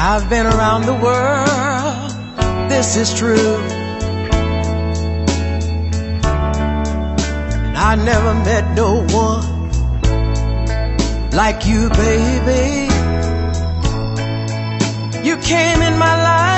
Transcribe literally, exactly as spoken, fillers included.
I've been around the world, this is true, and I never met no one like you, baby. You came in my life